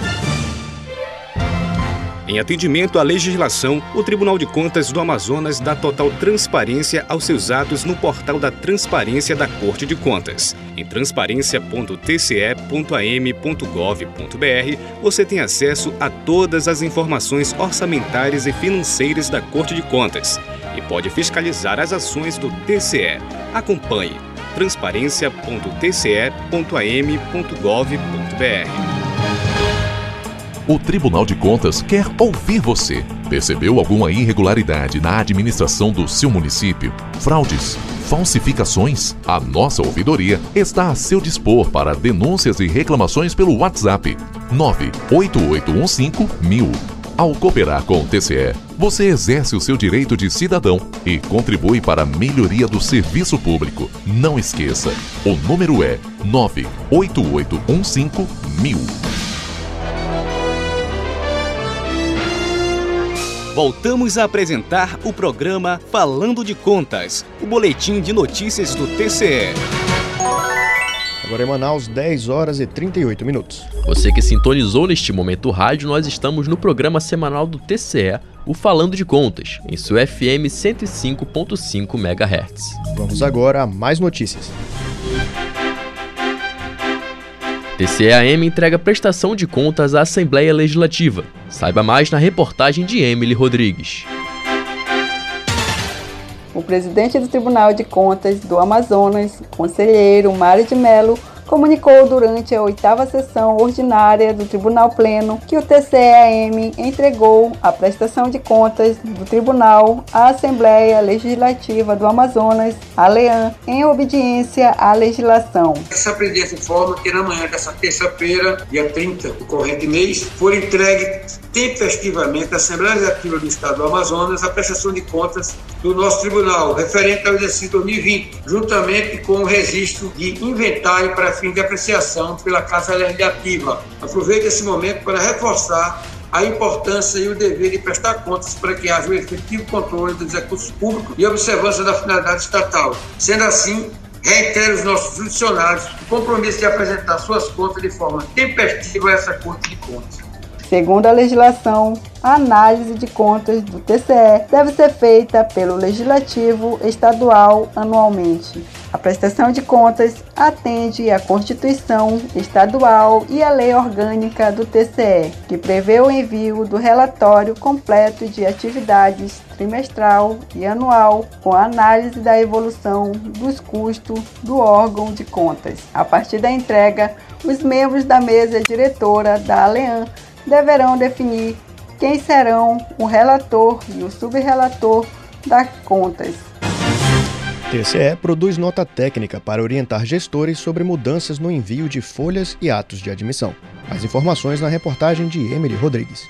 Em atendimento à legislação, o Tribunal de Contas do Amazonas dá total transparência aos seus atos no portal da Transparência da Corte de Contas. Em transparência ponto t c e ponto a m ponto gov ponto b r você tem acesso a todas as informações orçamentárias e financeiras da Corte de Contas e pode fiscalizar as ações do T C E. Acompanhe transparência ponto t c e ponto a m ponto gov ponto b r. O Tribunal de Contas quer ouvir você. Percebeu alguma irregularidade na administração do seu município? Fraudes? Falsificações? A nossa ouvidoria está a seu dispor para denúncias e reclamações pelo WhatsApp nove oito oito um cinco mil. Ao cooperar com o T C E, você exerce o seu direito de cidadão e contribui para a melhoria do serviço público. Não esqueça, o número é nove oito oito um cinco mil. Voltamos a apresentar o programa Falando de Contas, o boletim de notícias do T C E. Agora em Manaus, dez horas e trinta e oito minutos. Você que sintonizou neste momento o rádio, nós estamos no programa semanal do T C E, o Falando de Contas, em sua F M cento e cinco ponto cinco megahertz. Vamos agora a mais notícias. T C E A M entrega prestação de contas à Assembleia Legislativa. Saiba mais na reportagem de Emily Rodrigues. O presidente do Tribunal de Contas do Amazonas, conselheiro Mário de Mello, comunicou durante a oitava sessão ordinária do Tribunal Pleno que o T C E A M entregou a prestação de contas do Tribunal à Assembleia Legislativa do Amazonas, a LEAM, em obediência à legislação. Essa presidência informa que na manhã dessa terça-feira, dia trinta do corrente mês, foi entregue tempestivamente à Assembleia Legislativa do Estado do Amazonas a prestação de contas do nosso tribunal, referente ao exercício dois mil e vinte, juntamente com o registro de inventário para fim de apreciação pela Casa Legislativa. Aproveito esse momento para reforçar a importância e o dever de prestar contas para que haja o efetivo controle dos recursos públicos e observância da finalidade estatal. Sendo assim, reitero os nossos funcionários o compromisso de apresentar suas contas de forma tempestiva a essa Corte de Contas. Segundo a legislação, a análise de contas do T C E deve ser feita pelo Legislativo Estadual anualmente. A prestação de contas atende à Constituição Estadual e à Lei Orgânica do T C E, que prevê o envio do relatório completo de atividades trimestral e anual, com a análise da evolução dos custos do órgão de contas. A partir da entrega, os membros da mesa diretora da ALEAM deverão definir quem serão o relator e o subrelator das contas. T C E produz nota técnica para orientar gestores sobre mudanças no envio de folhas e atos de admissão. Mais informações na reportagem de Emily Rodrigues.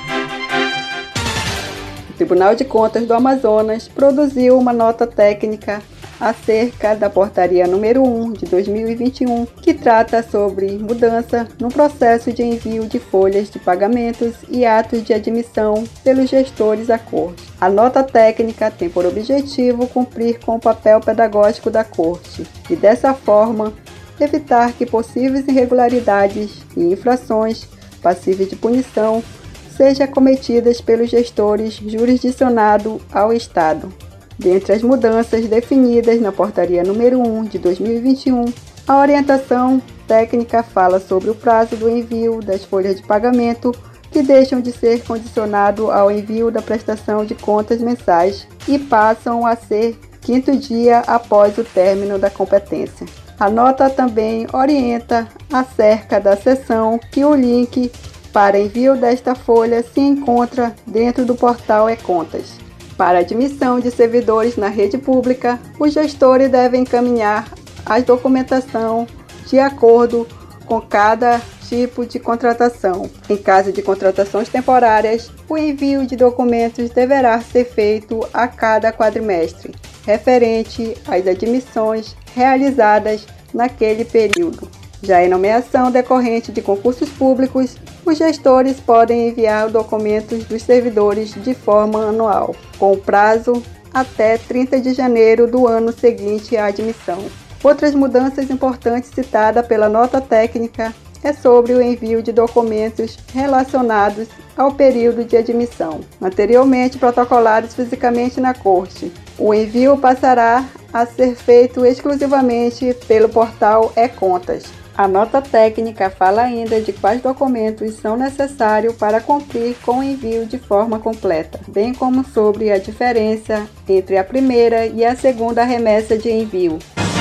O Tribunal de Contas do Amazonas produziu uma nota técnica acerca da portaria número um de dois mil e vinte e um, que trata sobre mudança no processo de envio de folhas de pagamentos e atos de admissão pelos gestores à Corte. A nota técnica tem por objetivo cumprir com o papel pedagógico da Corte e, dessa forma, evitar que possíveis irregularidades e infrações passíveis de punição sejam cometidas pelos gestores jurisdicionados ao Estado. Dentre as mudanças definidas na portaria número um de dois mil e vinte e um, a orientação técnica fala sobre o prazo do envio das folhas de pagamento que deixam de ser condicionado ao envio da prestação de contas mensais e passam a ser quinto dia após o término da competência. A nota também orienta acerca da seção que o link para envio desta folha se encontra dentro do portal e-Contas. Para admissão de servidores na rede pública, os gestores devem encaminhar a documentação de acordo com cada tipo de contratação. Em caso de contratações temporárias, o envio de documentos deverá ser feito a cada quadrimestre, referente às admissões realizadas naquele período. Já em nomeação decorrente de concursos públicos, os gestores podem enviar documentos dos servidores de forma anual, com prazo até trinta de janeiro do ano seguinte à admissão. Outras mudanças importantes citadas pela nota técnica é sobre o envio de documentos relacionados ao período de admissão, anteriormente protocolados fisicamente na Corte. O envio passará a ser feito exclusivamente pelo portal e-Contas. A nota técnica fala ainda de quais documentos são necessários para cumprir com o envio de forma completa, bem como sobre a diferença entre a primeira e a segunda remessa de envio.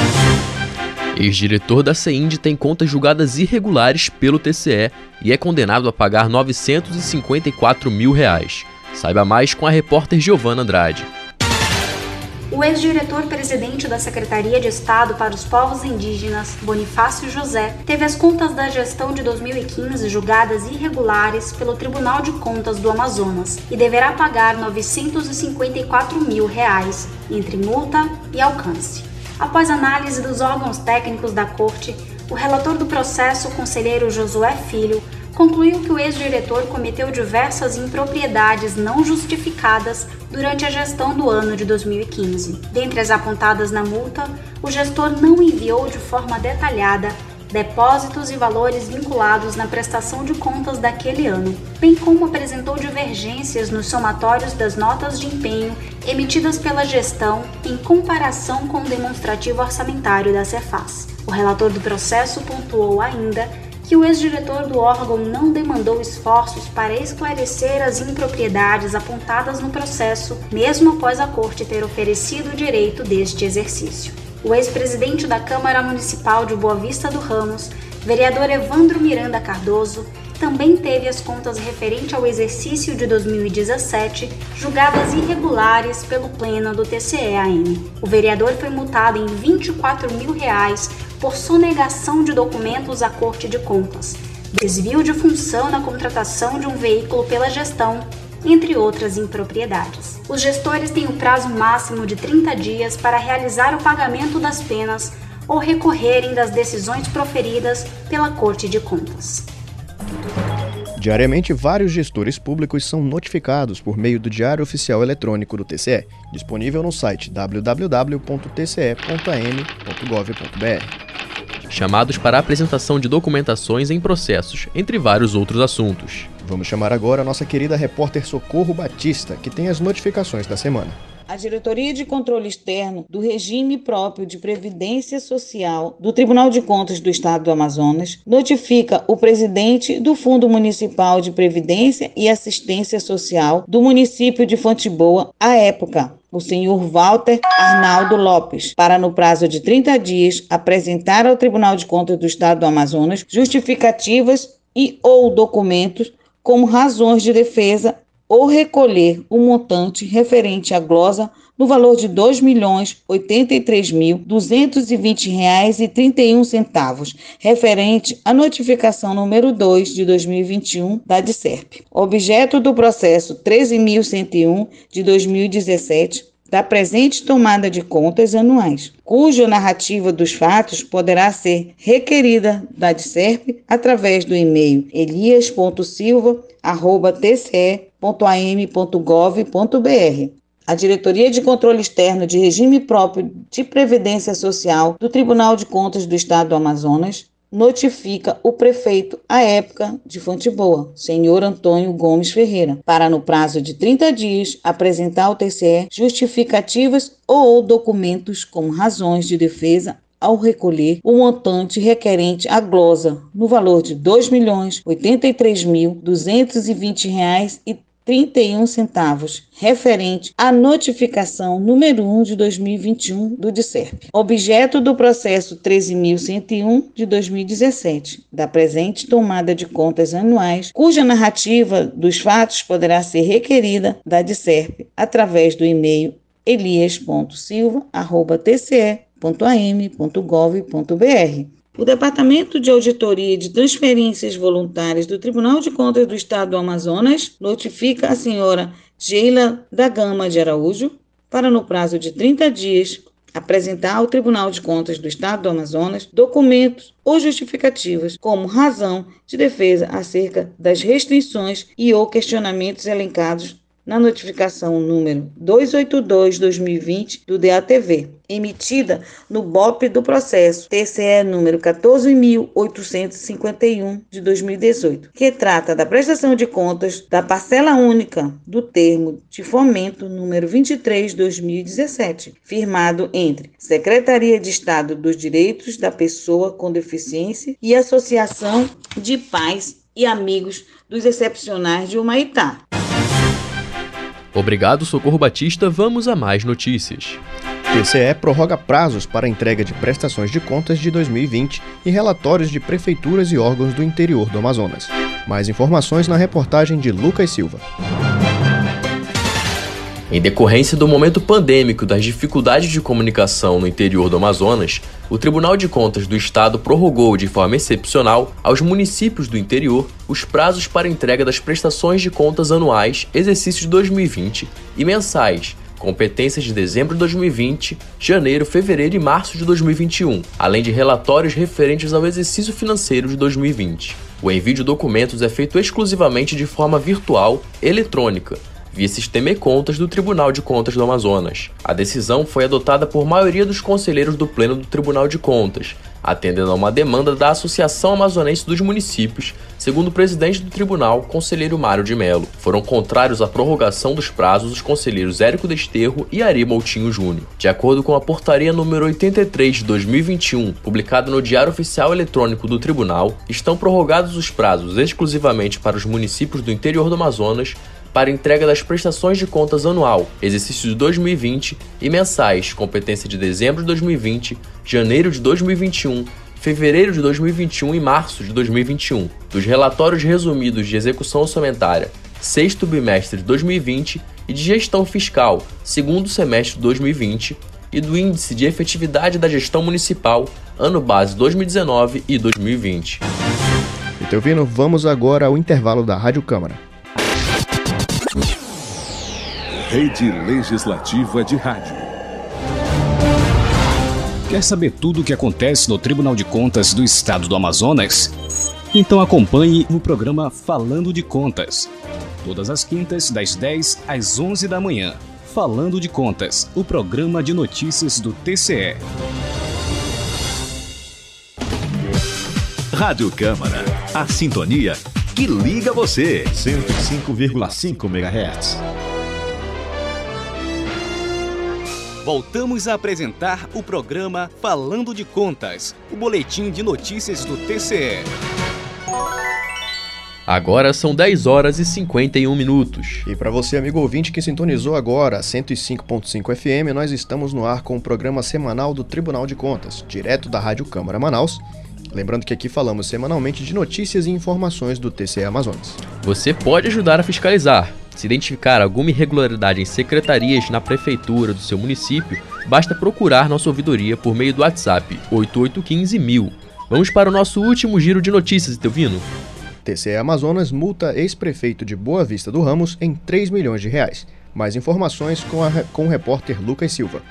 Ex-diretor da CEIND tem contas julgadas irregulares pelo T C E e é condenado a pagar novecentos e cinquenta e quatro mil reais. Saiba mais com a repórter Giovana Andrade. O ex-diretor-presidente da Secretaria de Estado para os Povos Indígenas, Bonifácio José, teve as contas da gestão de dois mil e quinze julgadas irregulares pelo Tribunal de Contas do Amazonas e deverá pagar novecentos e cinquenta e quatro mil reais entre multa e alcance. Após análise dos órgãos técnicos da Corte, o relator do processo, o conselheiro Josué Filho, concluiu que o ex-diretor cometeu diversas impropriedades não justificadas durante a gestão do ano de dois mil e quinze. Dentre as apontadas na multa, o gestor não enviou de forma detalhada depósitos e valores vinculados na prestação de contas daquele ano, bem como apresentou divergências nos somatórios das notas de empenho emitidas pela gestão em comparação com o demonstrativo orçamentário da Cefaz. O relator do processo pontuou ainda que o ex-diretor do órgão não demandou esforços para esclarecer as impropriedades apontadas no processo, mesmo após a Corte ter oferecido o direito deste exercício. O ex-presidente da Câmara Municipal de Boa Vista do Ramos, vereador Evandro Miranda Cardoso, também teve as contas referentes ao exercício de dois mil e dezessete julgadas irregulares pelo Pleno do T C E A M. O vereador foi multado em vinte e quatro mil reais por sonegação de documentos à Corte de Contas, desvio de função na contratação de um veículo pela gestão, entre outras impropriedades. Os gestores têm o prazo máximo de trinta dias para realizar o pagamento das penas ou recorrerem das decisões proferidas pela Corte de Contas. Diariamente, vários gestores públicos são notificados por meio do Diário Oficial Eletrônico do T C E, disponível no site w w w ponto t c e ponto a m ponto gov ponto b r. Chamados para a apresentação de documentações em processos, entre vários outros assuntos. Vamos chamar agora a nossa querida repórter Socorro Batista, que tem as notificações da semana. A Diretoria de Controle Externo do Regime Próprio de Previdência Social do Tribunal de Contas do Estado do Amazonas notifica o presidente do Fundo Municipal de Previdência e Assistência Social do município de Fonte Boa, à época, o senhor Walter Arnaldo Lopes, para no prazo de trinta dias apresentar ao Tribunal de Contas do Estado do Amazonas justificativas e ou documentos como razões de defesa ou recolher o montante referente à glosa no valor de dois milhões oitenta e três mil duzentos e vinte reais e trinta e um centavos, referente à notificação número dois de dois mil e vinte e um da DICERP. Objeto do processo treze mil cento e um de dois mil e dezessete, da presente tomada de contas anuais, cuja narrativa dos fatos poderá ser requerida da DICERP através do e-mail elias ponto silva arroba t c e ponto a m ponto gov ponto b r. A Diretoria de Controle Externo de Regime Próprio de Previdência Social do Tribunal de Contas do Estado do Amazonas notifica o prefeito, à época, de Fonte Boa, senhor Antônio Gomes Ferreira, para no prazo de trinta dias apresentar ao T C E justificativas ou documentos como razões de defesa ao recolher o montante requerente à glosa no valor de dois milhões oitenta e três mil duzentos e vinte reais e trinta e um centavos, referente à notificação número um de dois mil e vinte e um do DICERP. Objeto do processo treze mil cento e um de dois mil e dezessete, da presente tomada de contas anuais, cuja narrativa dos fatos poderá ser requerida da DICERP através do e-mail elias ponto silva arroba t c e ponto a m ponto gov ponto b r. O Departamento de Auditoria de Transferências Voluntárias do Tribunal de Contas do Estado do Amazonas notifica a senhora Geila da Gama de Araújo para, no prazo de trinta dias, apresentar ao Tribunal de Contas do Estado do Amazonas documentos ou justificativas como razão de defesa acerca das restrições e ou questionamentos elencados na notificação número duzentos e oitenta e dois barra dois mil e vinte do D A T V, emitida no B O P do processo T C E número quatorze mil oitocentos e cinquenta e um de dois mil e dezoito, que trata da prestação de contas da parcela única do termo de fomento número vinte e três barra dois mil e dezessete, firmado entre Secretaria de Estado dos Direitos da Pessoa com Deficiência e Associação de Pais e Amigos dos Excepcionais de Humaitá. Obrigado, Socorro Batista. Vamos a mais notícias. T C E prorroga prazos para a entrega de prestações de contas de dois mil e vinte e relatórios de prefeituras e órgãos do interior do Amazonas. Mais informações na reportagem de Lucas Silva. Em decorrência do momento pandêmico das dificuldades de comunicação no interior do Amazonas, o Tribunal de Contas do Estado prorrogou de forma excepcional aos municípios do interior os prazos para entrega das prestações de contas anuais, exercício de dois mil e vinte, e mensais, competências de dezembro de dois mil e vinte, janeiro, fevereiro e março de dois mil e vinte e um, além de relatórios referentes ao exercício financeiro de dois mil e vinte. O envio de documentos é feito exclusivamente de forma virtual e eletrônica, via sistema e-contas do Tribunal de Contas do Amazonas. A decisão foi adotada por maioria dos conselheiros do Pleno do Tribunal de Contas, atendendo a uma demanda da Associação Amazonense dos Municípios, segundo o presidente do tribunal, conselheiro Mário de Mello. Foram contrários à prorrogação dos prazos os conselheiros Érico Desterro e Ari Moutinho Júnior. De acordo com a portaria número oitenta e três de dois mil e vinte e um, publicada no Diário Oficial Eletrônico do Tribunal, estão prorrogados os prazos exclusivamente para os municípios do interior do Amazonas, para entrega das prestações de contas anual, exercício de dois mil e vinte, e mensais, competência de dezembro de dois mil e vinte, janeiro de dois mil e vinte e um, fevereiro de dois mil e vinte e um e março de dois mil e vinte e um, dos relatórios resumidos de execução orçamentária, sexto bimestre de dois mil e vinte e de gestão fiscal, segundo semestre de dois mil e vinte, e do Índice de Efetividade da Gestão Municipal, ano base dois mil e dezenove e dois mil e vinte. E Teovino, vamos agora ao intervalo da Rádio Câmara. Rede Legislativa de Rádio. Quer saber tudo o que acontece no Tribunal de Contas do Estado do Amazonas? Então acompanhe o programa Falando de Contas. Todas as quintas, das dez às onze da manhã. Falando de Contas, o programa de notícias do T C E. Rádio Câmara, a sintonia que liga você. cento e cinco vírgula cinco megahertz. Voltamos a apresentar o programa Falando de Contas, o boletim de notícias do T C E. Agora são dez horas e cinquenta e um minutos. E para você, amigo ouvinte que sintonizou agora a cento e cinco ponto cinco F M, nós estamos no ar com o programa semanal do Tribunal de Contas, direto da Rádio Câmara Manaus. Lembrando que aqui falamos semanalmente de notícias e informações do T C E Amazonas. Você pode ajudar a fiscalizar. Se identificar alguma irregularidade em secretarias na prefeitura do seu município, basta procurar nossa ouvidoria por meio do WhatsApp oito oito um cinco mil. Vamos para o nosso último giro de notícias, Teovino. T C E Amazonas multa ex-prefeito de Boa Vista do Ramos em três milhões de reais. Mais informações com, a, com o repórter Lucas Silva.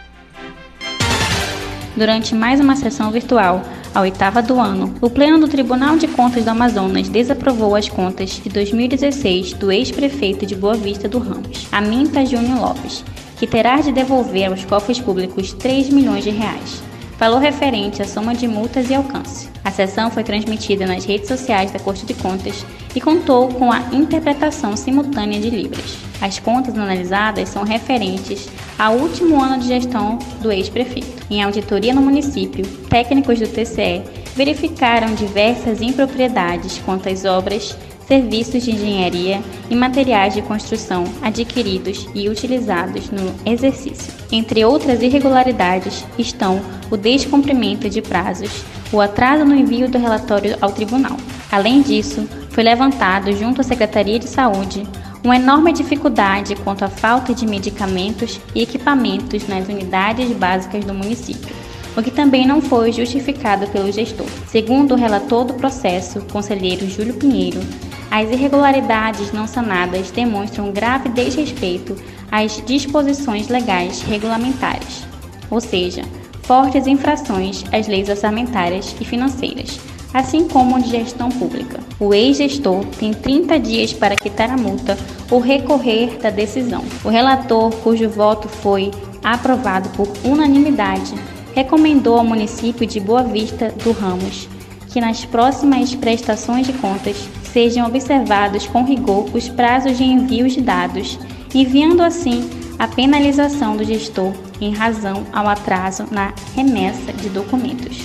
Durante mais uma sessão virtual, a oitava do ano, o Pleno do Tribunal de Contas do Amazonas desaprovou as contas de dois mil e dezesseis do ex-prefeito de Boa Vista do Ramos, Aminta Júnior Lopes, que terá de devolver aos cofres públicos três milhões de reais. Valor referente à soma de multas e alcance. A sessão foi transmitida nas redes sociais da Corte de Contas e contou com a interpretação simultânea de Libras. As contas analisadas são referentes ao último ano de gestão do ex-prefeito. Em auditoria no município, técnicos do T C E verificaram diversas impropriedades quanto às obras, serviços de engenharia e materiais de construção adquiridos e utilizados no exercício. Entre outras irregularidades estão o descumprimento de prazos, o atraso no envio do relatório ao tribunal. Além disso, foi levantado junto à Secretaria de Saúde uma enorme dificuldade quanto à falta de medicamentos e equipamentos nas unidades básicas do município, o que também não foi justificado pelo gestor. Segundo o relator do processo, conselheiro Júlio Pinheiro, as irregularidades não sanadas demonstram grave desrespeito às disposições legais regulamentares, ou seja, fortes infrações às leis orçamentárias e financeiras, assim como de gestão pública. O ex-gestor tem trinta dias para quitar a multa ou recorrer da decisão. O relator, cujo voto foi aprovado por unanimidade, recomendou ao município de Boa Vista do Ramos que nas próximas prestações de contas sejam observados com rigor os prazos de envio de dados, enviando assim a penalização do gestor em razão ao atraso na remessa de documentos.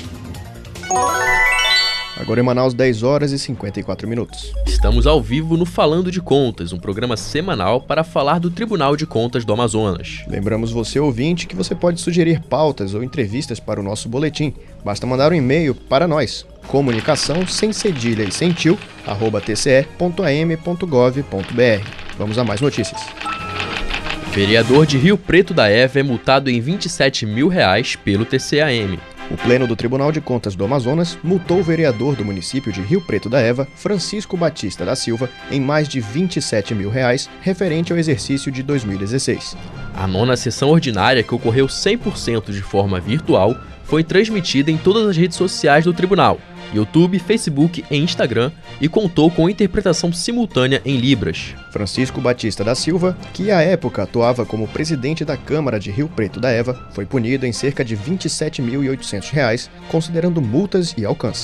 Agora em Manaus, dez horas e cinquenta e quatro minutos. Estamos ao vivo no Falando de Contas, um programa semanal para falar do Tribunal de Contas do Amazonas. Lembramos você, ouvinte, que você pode sugerir pautas ou entrevistas para o nosso boletim. Basta mandar um e-mail para nós, comunicação sem cedilha e sem tio, arroba t c e ponto a m ponto gov ponto b r. Vamos a mais notícias. Vereador de Rio Preto da Eva é multado em vinte e sete mil reais pelo T C A M. O Pleno do Tribunal de Contas do Amazonas multou o vereador do município de Rio Preto da Eva, Francisco Batista da Silva, em mais de vinte e sete mil reais, referente ao exercício de dois mil e dezesseis. A nona sessão ordinária, que ocorreu cem por cento de forma virtual, foi transmitida em todas as redes sociais do tribunal, YouTube, Facebook e Instagram, e contou com interpretação simultânea em Libras. Francisco Batista da Silva, que à época atuava como presidente da Câmara de Rio Preto da Eva, foi punido em cerca de vinte e sete mil e oitocentos reais, considerando multas e alcance.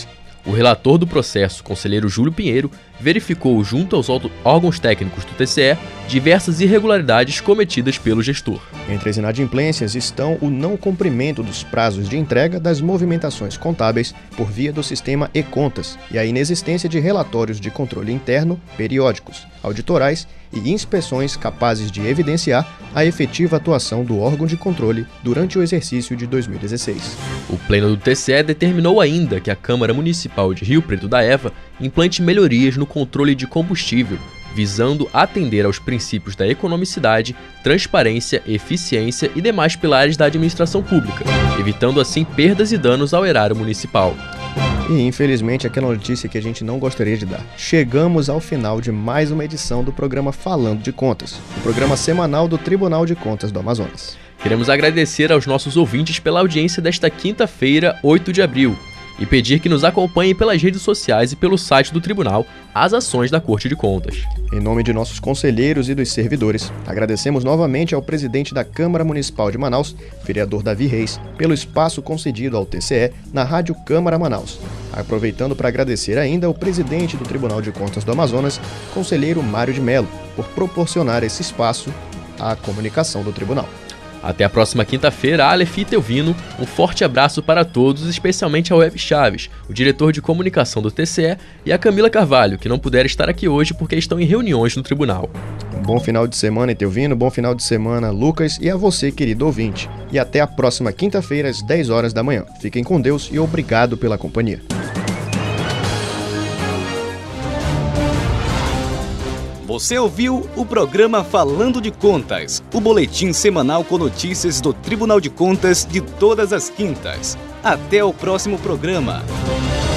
O relator do processo, conselheiro Júlio Pinheiro, verificou, junto aos órgãos técnicos do T C E, diversas irregularidades cometidas pelo gestor. Entre as inadimplências estão o não cumprimento dos prazos de entrega das movimentações contábeis por via do sistema e-Contas e a inexistência de relatórios de controle interno periódicos, auditorais e inspeções capazes de evidenciar a efetiva atuação do órgão de controle durante o exercício de dois mil e dezesseis. O Pleno do T C E determinou ainda que a Câmara Municipal de Rio Preto da Eva implante melhorias no controle de combustível, visando atender aos princípios da economicidade, transparência, eficiência e demais pilares da administração pública, evitando assim perdas e danos ao erário municipal. E infelizmente aquela notícia que a gente não gostaria de dar. Chegamos ao final de mais uma edição do programa Falando de Contas, o programa semanal do Tribunal de Contas do Amazonas. Queremos agradecer aos nossos ouvintes pela audiência desta quinta-feira, oito de abril. E pedir que nos acompanhem pelas redes sociais e pelo site do Tribunal as ações da Corte de Contas. Em nome de nossos conselheiros e dos servidores, agradecemos novamente ao presidente da Câmara Municipal de Manaus, vereador Davi Reis, pelo espaço concedido ao T C E na Rádio Câmara Manaus. Aproveitando para agradecer ainda ao presidente do Tribunal de Contas do Amazonas, conselheiro Mário de Mello, por proporcionar esse espaço à comunicação do Tribunal. Até a próxima quinta-feira, Aleph e Telvino, um forte abraço para todos, especialmente ao Web Chaves, o diretor de comunicação do T C E, e a Camila Carvalho, que não puderam estar aqui hoje porque estão em reuniões no tribunal. Um bom final de semana, Telvino, bom final de semana, Lucas, e a você, querido ouvinte. E até a próxima quinta-feira, às dez horas da manhã. Fiquem com Deus e obrigado pela companhia. Você ouviu o programa Falando de Contas, o boletim semanal com notícias do Tribunal de Contas de todas as quintas. Até o próximo programa.